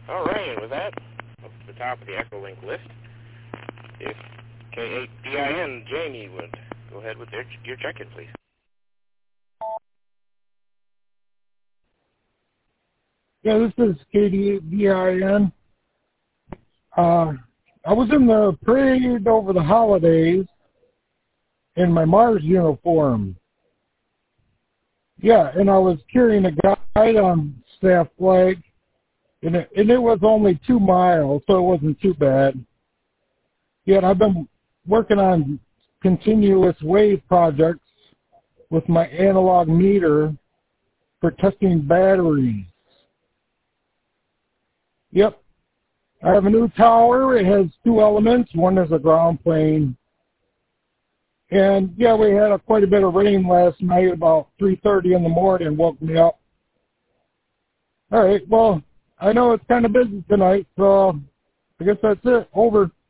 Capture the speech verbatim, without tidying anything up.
All right, and with that, up to the top of the Echolink list, if K eight D I N Jamie would go ahead with their, your check-in, please. Yeah, this is K D I N. Uh, I was in the parade over the holidays in my Mars uniform. Yeah, and I was carrying a guide on staff flag, and it, and it was only two miles, so it wasn't too bad. Yeah, and I've been working on continuous wave projects with my analog meter for testing batteries. Yep. I have a new tower. It has two elements. One is a ground plane. And, yeah, we had a, quite a bit of rain last night, about three thirty in the morning, and woke me up. All right, well, I know it's kind of busy tonight, so I guess that's it. Over.